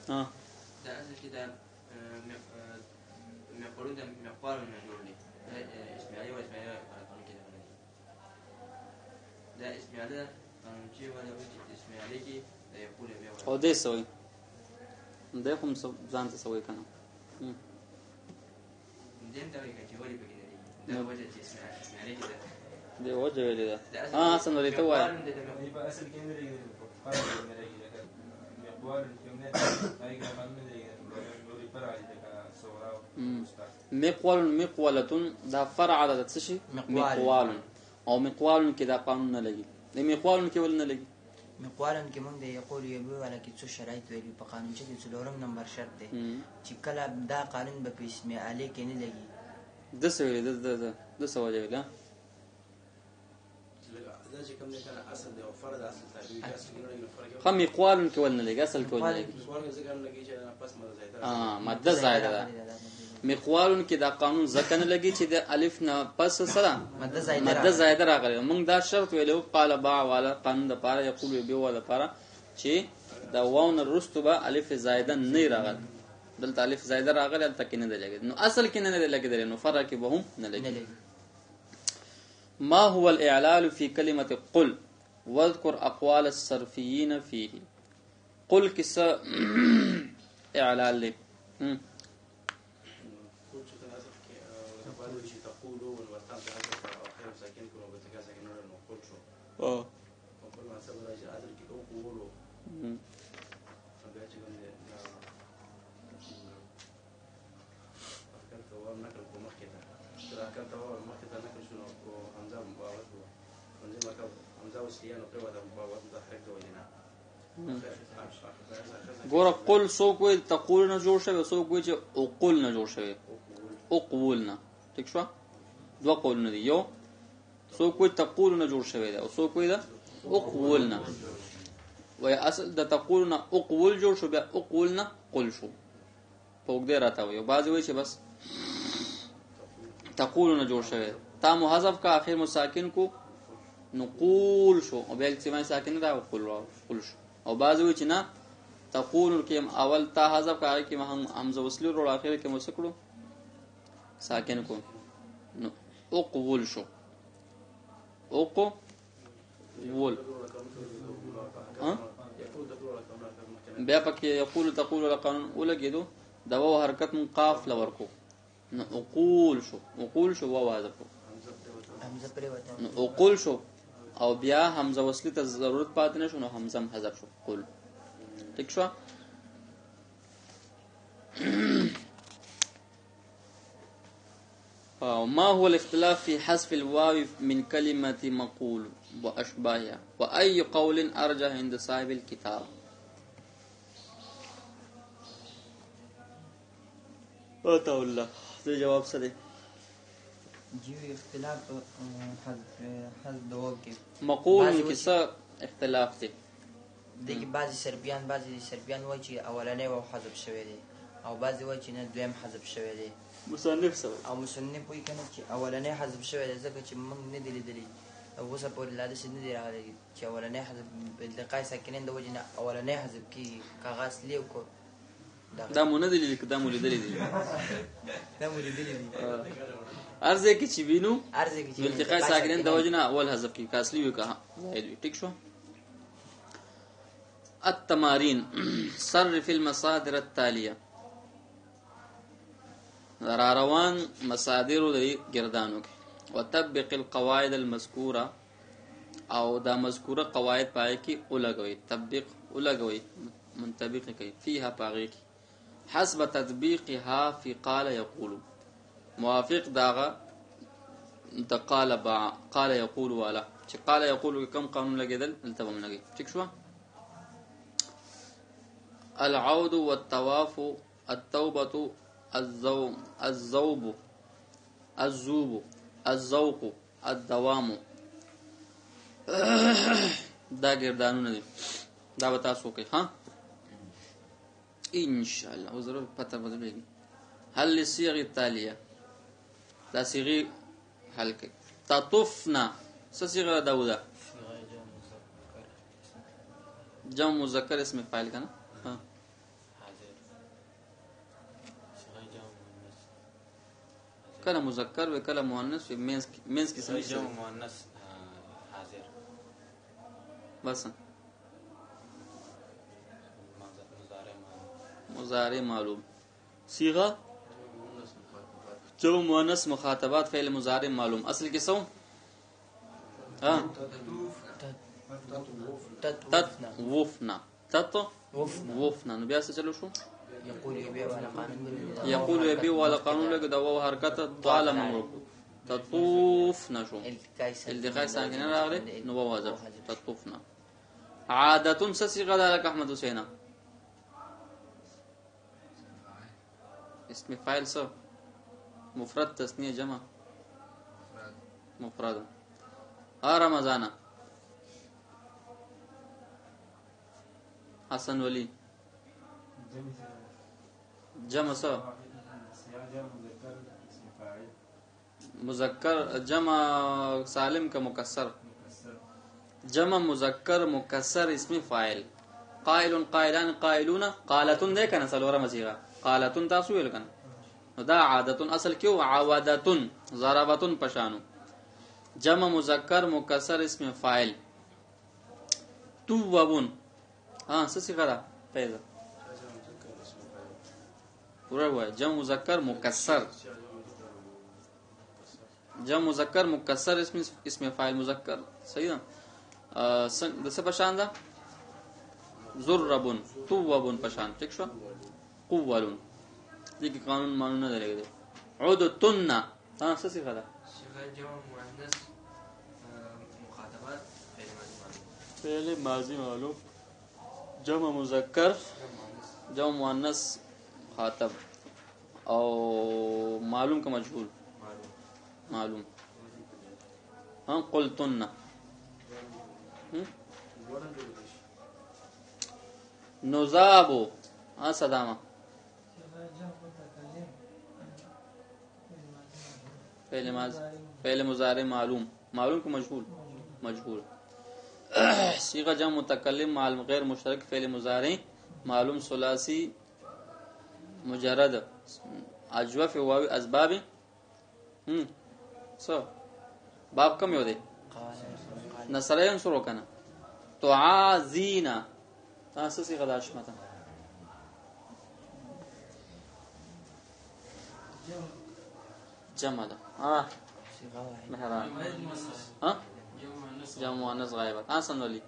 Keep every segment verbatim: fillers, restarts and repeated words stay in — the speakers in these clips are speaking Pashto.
ها دا اصل کې دا مقولون دا مقوال نه جوړ دي اسماعیل او اسماعیل قانون کې دا اسماعیل قانون چې ولا اسماعیل کې دا یقول بیا او دې سوي دې هم ځان ته سوي کنه دین دا کې چې ولې پکې نه دي دا وجه چې اسماعیل کې دې وجه ویلې ده ها اصل ولې ته وایي په اصل کې نه لري په فرق نه لري مقوال کې نه هاي قانون نه لري نوري فرع دي کا سورا مقوال مقولتون دا فرع د څه شي مقوال او مقوال کې دا قانون نه لګي د مقوال کې ول نه لګي مقوالن کې مونږ د یقول یبو ولا کې څه شرایط ویلي په قانون چې د څلورم نمبر شرط دی چې کله دا قانون به په اسم علی کې نه لګي د څه ویل د د د څه وجه ویل دا چې کوم نه کنه اصل دی او فرد اصل تابع اصل کې نه فرق خو مقوال کې ول نه لګي اصل کې ول نه لګي مقوال څنګه نه لګي چې پس مده زائده اه ماده زائده ده مقوال کې دا قانون ځکه نه لګي چې د الف نه پس سره ماده زائده ماده زائده راغلی موږ دا شرط ویلو قال با والا قانون د پاره یقول به والا پاره چې دا واو نه رستبه الف زائده نه راغلی دلته الف زائده راغلی تل کې نه لګي نو اصل کې نه لګي نو فرق کې به هم نه لګي ما هو الاعلال في كلمه قل واذكر اقوال الصرفيين فيه قل کس اعلال له اه خپل حساب راځي اذر کې او قولو بیا چې کوم دي افکار ته و نقل کوم مخکې ته تر افکار ته و مخکې ته نقل شنو او حمزه مبارک و حمزه مکه حمزه وسیان او په د مبارک د حرکت ولینا ګور قل سو کوئی تقول نه جوړ شوی سو کوئی چې او قل نه جوړ شوی او قول نه ٹھیک شو دوه قول نه دی یو سو کوئی تقول نه جوړ شوی دی او سو کوئی دا اقول نه وای اصل د تقول نه اقول جوړ شو بیا اقول نه قل شو پوک دې راته وي بعض وای چې بس تقول نه جوړ شوی تا محذف کا اخر مساکن کو نقول شو او بیا چې ما ساکن را قل قل شو او بعض وای چې نه تقول کې اول تا حذف کا کې هم حمزه وصلی ورو اخر کې مسکړو ساکن کو نو اقول شو اوقو ول ها بیا پکې یقول تقول القانون ولګیدو دا و حرکت من قاف لور کو نو اقول شو اقول شو و حذف حمزه پرې وته نو اقول شو او بیا حمزه وصلی ته ضرورت پات نه شو نو حمزه حذف شو قول ٹھیک شو ما هو الاختلاف في حذف الواو من كلمة مقول وأشباهها وأي قول أرجح عند صاحب الكتاب أتى الله ده جواب سده جو اختلاف حذف حذف دواب کې مقول کیسه اختلاف دی دغه بعضی سربیان بعضی سربیان وایي چې اولنې و حذف شوی دی او بعضی وایي چې نه دویم حذف شوی دی مصنف سره او مصنف وایي کنه چې اولنې حذف شوی دی ځکه چې موږ نه دی لیدلی او اوسه په لاله سید نه دی راغلی چې اولنې حذف التقاء ساکنین د وجه نه اولنې حذف کی کاغذ لیو کو دا مونږ نه دی لیدل دا مونږ لیدل دي دا مونږ لیدل دي ارزه کې چې وینو ارزه کې چې التقاء ساکنین د وجه نه اول حذف کی کاسلی وی کا زائد ټیک شو التمارين صرف المصادر التاليه را روان مصادر د گردانو کې وتطبق القواعد المذكوره او دا مذکوره قواعد پای کې ولګوي تطبیق ولګوي منطبق کوي فيها پاغي حسب تطبيقها في قال يقول موافق داغه د قال با قال يقول ولا چې قال يقول کم قانون لګیدل التبم لګي ٹھیک شو العود والطواف التوبه الزوم الزوب الزوب الذوق الدوام دا گردانونه دي دا به تاسو کوي ها ان شاء الله او ضرور پته بدلېږي هل لصيغه التاليه دا صيغه حل کوي تطفنا صيغه داودا جمع مذکر اسم فاعل کنه ها کله مذکر وي کله مؤنث وي مینس مینس کې سمې جمع مؤنث حاضر بس مضارع مضارع معلوم صيغه جمع مؤنث مخاطبات فعل مضارع معلوم اصل کې سو ها تطوفنا تطوفنا نو بیا څه چلو شو يقول يبيع على قانون يقول يبيع على قانون لګ دا و حرکت طال ممرق تطوفنا شو التقاء ساکن راغله نو واجب تطوفنا عادة صيغه لك احمد حسين اسم فاعل سو مفرد تثنیه جمع مفرد ها رمضان حسن ولی جمع سو مذکر جمع سالم کا مکسر جمع مذکر مکسر اسم فاعل قائل قائلان قائلون قالتون ده کنه سلوره مزیغه قالتون تاسو ویل کنه دا عادتون اصل کیو عوادتون ضربتون پشانو جمع مذکر مکسر اسم فاعل تو وابون ها سسی غدا پیدا پورا ہوا ہے جمع مذکر مکسر جمع مذکر مکسر اسم اسم فاعل مذکر صحیح ہے د څه پشان ده ضربون توبون پشان ٹھیک شو قولون دې کې قانون مانو نه درېږي عدتن ها څه څه غدا صيغه جمع مؤنث مخاطبات فعل ماضی معلوم جمع مذکر جمع مؤنث خاطب او معلوم کا مجهول معلوم ہاں قلتن نزابو ہاں صدامہ فعل ماضی فعل مضارع معلوم معلوم کا مجهول مجهول صيغه جمع متکلم مع غیر مشترک فعل مضارع معلوم ثلاثی مجرد اجوف واو اسباب هم سو باب کم یو دی نصر ينصر کنه تعازینا تاسو صيغه داشمته جمع ده اه مهران ها جمع مؤنث غائبه حسن ولي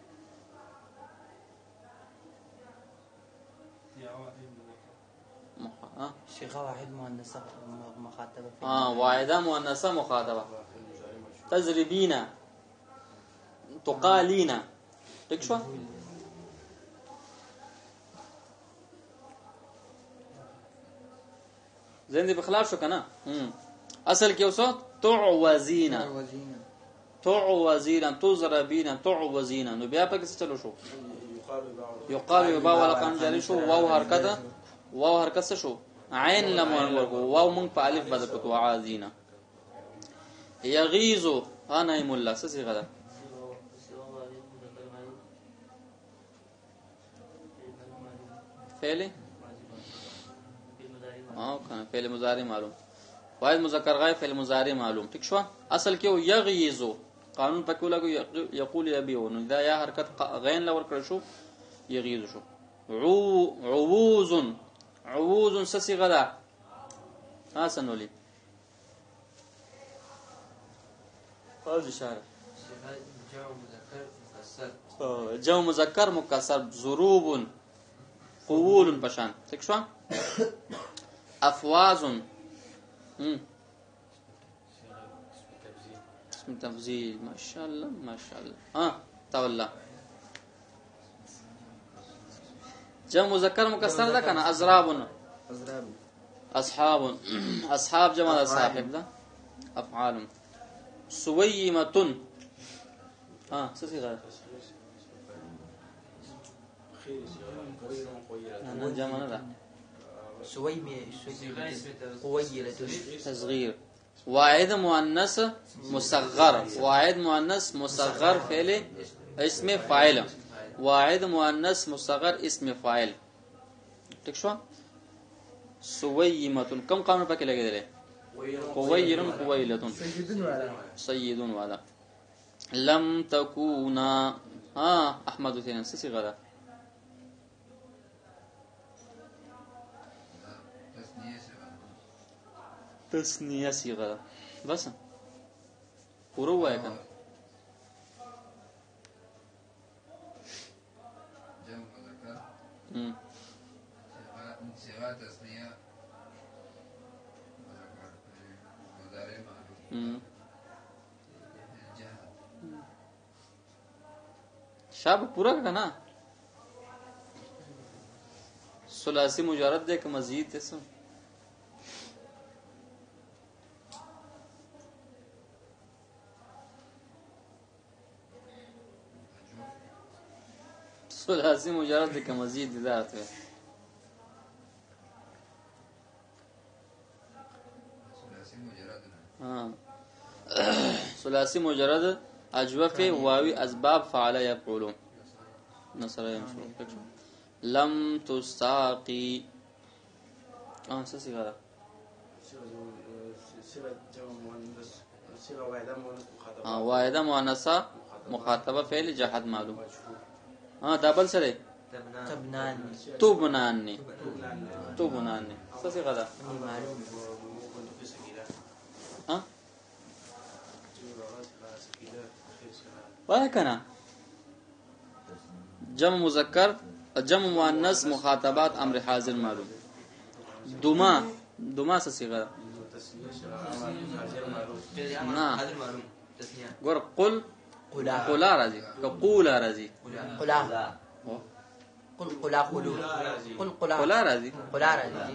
ها صيغه واحد مؤنثه مخاطبه اه واحده مؤنثه مخاطبه تزربينا تقالينا ٹھیک شو زندي بخلاف شو کنه اصل کې اوسه تعوزينا تعوزينا تزربينا تعوزينا نو بیا پکې څه چلو شو يقال يبا ولا قام جاري شو واو حرکت واو حرکت څه شو عین لم ورغو واو مونږ په الف بدل کړو عازینا یغیظ انا ایم الله څه څه غدا فعل اه کنه فعل مضارع معلوم واحد مذکر غائب فعل مضارع معلوم ٹھیک شو اصل کې یغیظ قانون پکې لګو یقول یبیو نو دا یا حرکت غین لور کړ شو یغیظ شو عووز عووز سسی غدا حسن ولي قال اشاره جمع مذكر مكسر جمع مذکر مکسر ضروب قول پشان ٹھیک شو افواز اسم تفضیل ما شاء الله ما شاء الله ها تولى جمع مذکر مکسر ده کنه ازراب اصحاب اصحاب جمع صاحب ده افعال سویمه ها څه څه ده انا جمع نه ده سويمه قويله تصغير واحد مؤنث مصغر واحد مؤنث مصغر فعل اسم فاعل واحد مؤنث مصغر اسم فاعل ٹھیک شو سویمه کم قانون پکې لګیدل قویر قویلتون سیدون والا لم تکونا ها احمد تین څه صيغه ده تسنیه صيغه ده بس پورو وای کنه جمع مذکر هم صيغه تسنیه مضارع معلوم هم جهل شاب پورا کنا ثلاثی مجرد ده که مزید اسم ثلاثی مجرد ده که مزید ده ارتوه ثلاثي مجرد ها ثلاثی مجرد اجوف واوی اسباب فعل يفعلون نصر يمشو لم تستاقي اه سسي غدا اه واحده مؤنثه مخاطبه فعل جهاد معلوم اه دبل سره تبنان تبناني تبناني سسي غدا معلوم ها وهكذا جمع مذکر جمع مؤنث مخاطبات امر حاضر معلوم دوما دوما څه صيغه نه ګور قل قلا قلا راځي قولا راځي قلا قل قلا قلو قل قلا قلا راځي قلا راځي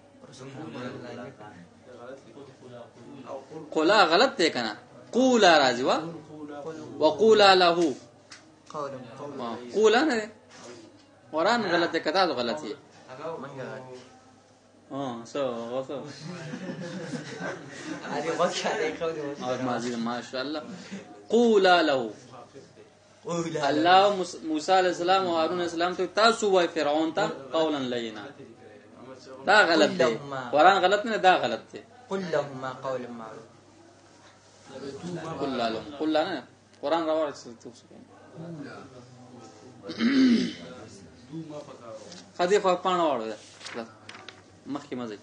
قلا غلط دی کنه قولا راځي وا وقولا له قول قول قولا نه قرآن غلط دی کته غلط دی اه سو غلط هذه وقت عليك قول اور ماضی ما شاء الله قولا له قولا الله موسی علیہ السلام او هارون علیہ السلام ته تاسو وای فرعون ته قولا لینا دا غلط دی قرآن غلط نه دا غلط دی قل لهما قول معروف قل لهم قل لنا قرآن راوړ خدي خو پانه وړو مخکې مزه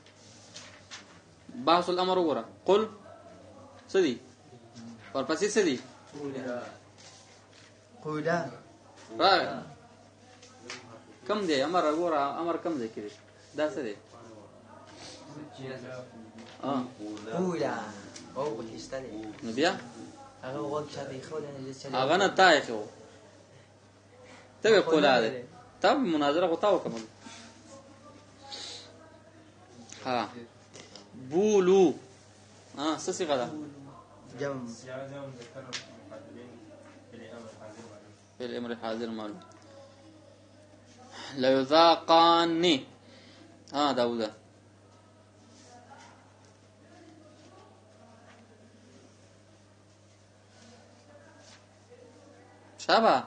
باس الامر وګوره قل سدي ورپسې سدي قولا را کم دی امر وګوره امر کم دی کړي دا څه دی اه قولا او بخستلي نو بیا هغه وقت شاده خولنه لسه هغه نه تای خو ته قولا ده ته مناظره غوتاو کوم ها بولو ها څه څه غدا جم في الامر حاضر معلوم لا يذاقاني ها داوود شابه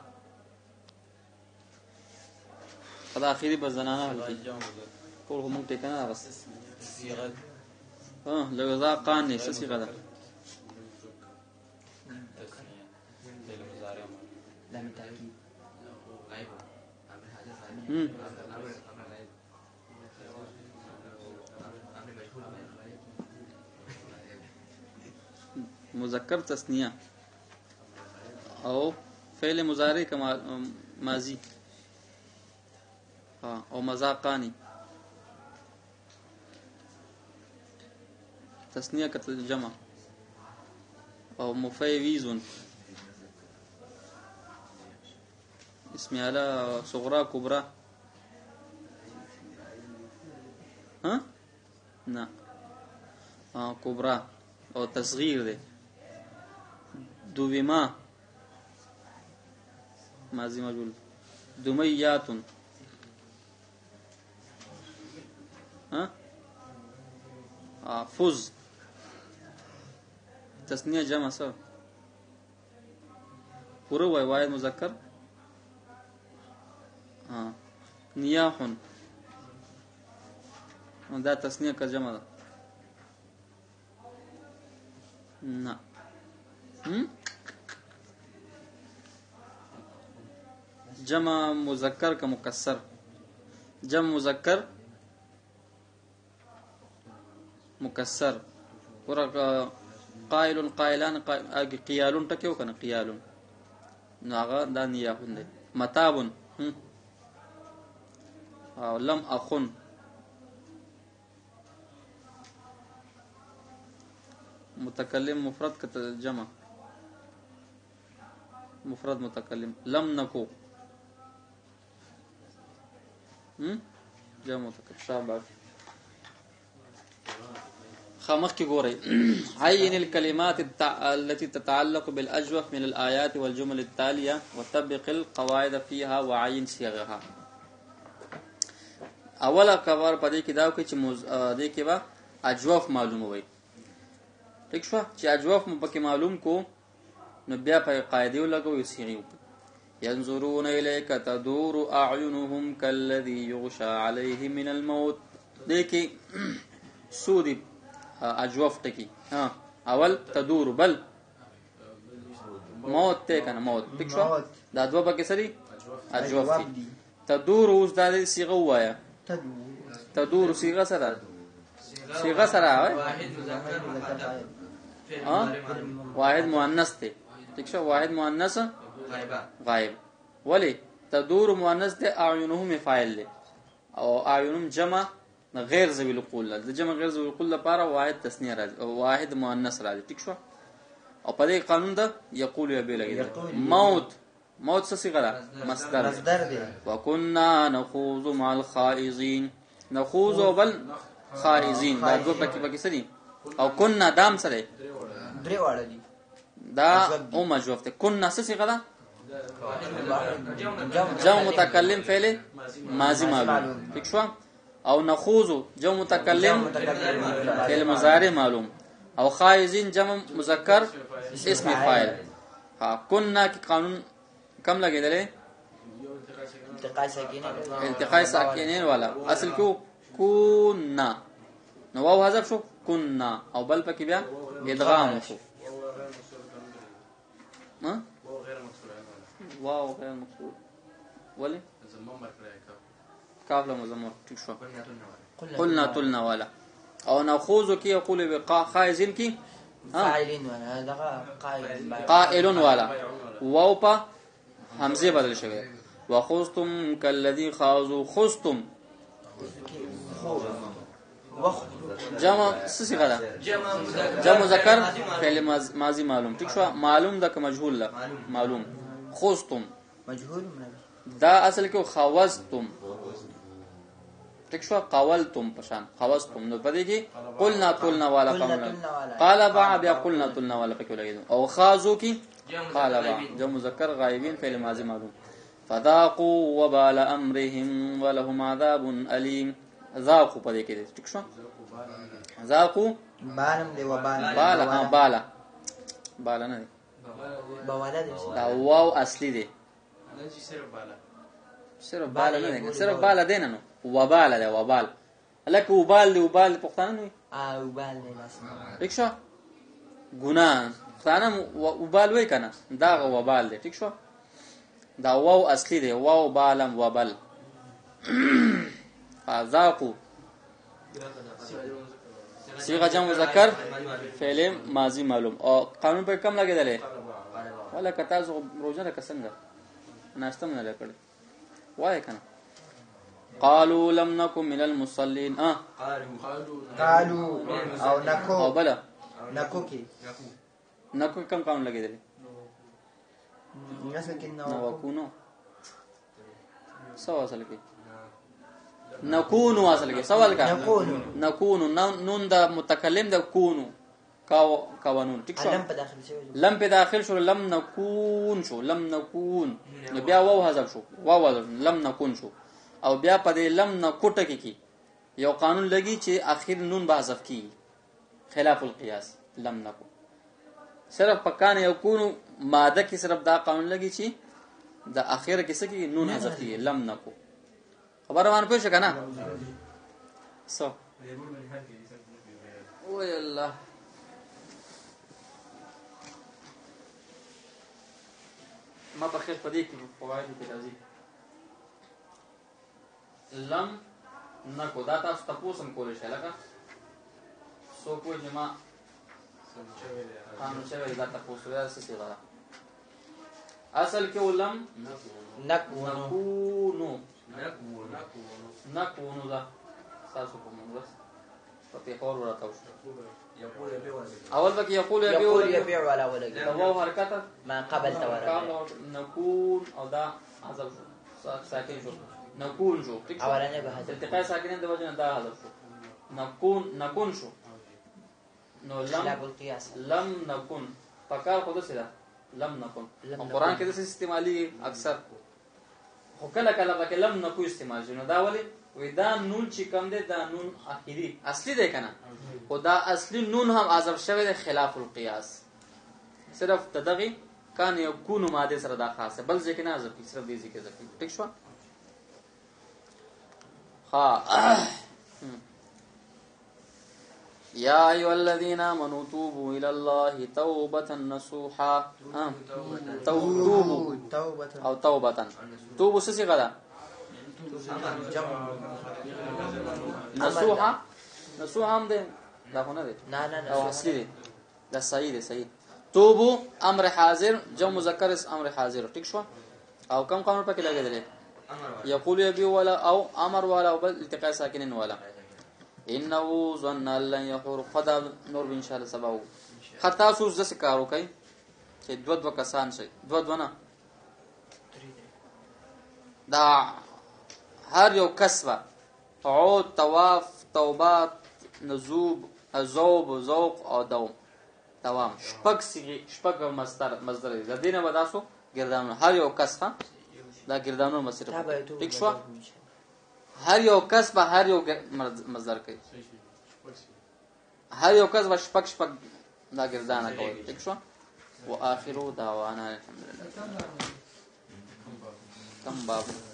قضا اخیری بزنانه کول هم ټیک نه راغست ها لو ذاقاني څه څه غدا لم تاكيد هم مذکر تثنیه او فعل مضارع کما ماضی ها او مذاقانی تثنیه کتل جمع او مفیویزون اسم على صغرى كبرى ها نا اه كبرى او تصغير ده دوبما ماضي مجهول دميات ها اه فز تثنيه جمع سو پورا وای واحد مذکر ها نياح دا تثنيه کا جمع ده نه هم جمع مذکر کا مکسر جمع مذکر مکسر ورقه قائل قائلان قيالون ټکیو کنه قيالون نو هغه د نیاحون دی متابن او لم اخن متکلم مفرد کته جمع مفرد متکلم لم نکو هم جمع متکلم شاباش خامخ کی ګورئ عين الكلمات التي تتعلق بالاجوف من الايات والجمل التاليه وطبق القواعد فيها وعين صيغها اوله کبر پدې کې دا کوي چې دې کې با اجوف معلومه وي ٹھیک شو چې اجوف مبکه معلوم کو نو بیا په قاعده لګوي صيغه ينظرون اليك تدور اعينهم كالذي يغشى عليه من الموت دې کې سودي اجوف ټکی ها اول تدور بل موت ته کنه موت ٹھیک شو دا دوه پکې سری اجوف دي تدور اوس د صيغه وایا تدور صيغه سره صيغه سره ها واحد مؤنث ته ٹھیک شو واحد مؤنث غائب ولی تدور مؤنث ته اعینهم فاعل له او اعینهم جمع غیر ذوی القول د جمع غیر ذوی القول لپاره واحد تثنیه راځي او واحد مؤنث راځي ٹھیک شو او په دې قانون ده یقول یا به لګي موت موت څه صيغه ده مصدر مصدر دی وكنا نخوض مع الخائزين نخوض بل خائزين دا دوه پکې پکې سړي او كنا دام سره درې واړه دي دا او مجوف ته كنا څه صيغه ده جمع متکلم فعل ماضی معلوم ٹھیک شو او نخوض جمع متکلم فعل مضارع معلوم او خائزين جمع مذکر اسم فاعل ها كنا کی قانون کم لګیدلې التقاء ساکنین التقاء ساکنین والا اصل کو كنا نو واو حذف شو كنا او بل پکې بیا ادغام شو ها واو غیر مقصود ولی زمم مرکړه کاف له مزمر ٹھیک شو قلنا تلنا والا او نخوض کی یقول بقا خائزین کی فاعلین والا دغه قائل قائلون والا واو پا حمزه بدل شوی وخذتم كالذي خاضوا خذتم جمع صيغه ده جمع مذکر فعل ماضی معلوم ٹھیک شو معلوم ده که مجهول له معلوم خذتم مجهول دا اصل کې خوازتم ٹھیک شو قولتم پشان خوازتم نو پدې کې قلنا تلنا والا قولا قال با بیا قلنا تلنا والا پکې لګیدو او خازو کې قال با جمع مذکر غائبین فعل ماضی معلوم فذاقوا وبال امرهم ولهم عذاب الیم ذاقوا پدې کې ٹھیک شو ذاقوا بالم دی وبال بالا ها بالا بالا نه بواله دی دا واو اصلي دی نه چې صرف بالا صرف بالا نه دی صرف بالا دی نه وبال دی وبال لکه وبال دی وبال پښتانه نه او بال دی لاسه ٹھیک شو ګناه پښتانه وبال وای کنه دا وبال دی ٹھیک شو دا واو اصلي دی واو بالم وبال ذاقوا صيغه جمع مذکر فعل ماضی معلوم او قانون په کم لګیدل ولا کتا زو روزنه کسنګ ناشته نه لکړ وای کنه قالوا لم نكن من المصلين اه قالوا او نکو او بلا نکو کی نکو کم قانون لګیدل نسل کې نو نو وکونو سو اصل کې نكونو اصل کې سوال کا نكونو. نكونو نون د متکلم د کونو کاو قانون ټیک شو علم په داخل شوی لم په داخل شو لم نكون شو لم نكون نو بیا واو حذف شو واو حذف لم نكون شو او بیا په دې لم نکوټه کې کی یو قانون لګي چې اخر نون به حذف کی خلاف القياس لم نكو صرف پکان یکونو ماده کې صرف دا قانون لګي چې د اخر کې څه کې نون حذف کی لم نكو خبره مان پوه شو کنه سو او الله ما په خیر پدې کې فواید کې راځي لم نکو دا تاسو تاسو هم کولای شئ لکه سو کو جما قانون شوی دا تاسو یا څه څه غواړه اصل کې ولم نکونو نکونو نکونو نکونو دا تاسو په موږ په پیښور ورته یقول یبيع ولا اول بك يقول يبيع يقول يبيع ولا ولد تواو حركته ما قبل تورا نكون او دا حذف ساكن شو نكون شو اولاني بحذف التقاء ساكنين د وجه دا حذف شو نكون نكون شو نو لم القياس لم نكن فقال خود سره لم نكن القران کې د استعمالي اکثر خو کله کله به لم نکو استعمال شنو دا ولي وې دا نون چې کوم دی دا نون اخیری اصلي دی کنه خدا اصلي نون هم حذف شوی دی خلاف القياس صرف تدغي کان یکون ماده سره دا خاصه بل ځکه نه حذف صرف دې ذکر ذکر ټیک شو ها يا أيها الذين آمنوا توبوا إلى الله توبة نصوحا توبوا توبة أو توبة توبوا سيسي غدا نصوحا نصوحا هم ده لا هنا ده لا لا أو أصلي ده ده صحيح ده صحيح توبوا أمر حاضر جمع مذكر أمر حاضر ٹھیک شو أو كم قانون پاکي لگے دے يقول يبي ولا أو أمر ولا أو بل التقاء ساكنين ولا انه ظن لن يحور خدا نور ان شاء الله سباو خطا سوز د سکارو کوي چې دو دو کسان شي دو دو نه دا هر یو کسبه عود طواف توبات نذوب ذوب ذوق او دوم دوام شپږ سیږي شپږ مصدر مصدر د دینه وداسو ګردانو هر یو کسبه دا ګردانو مصدر ټیک شو هر یو کس به هر یو مصدر کوي هر یو کس به شپک شپک دا ګردانه کوي ٹھیک شو واخرو دعوانا الحمدلله کم باب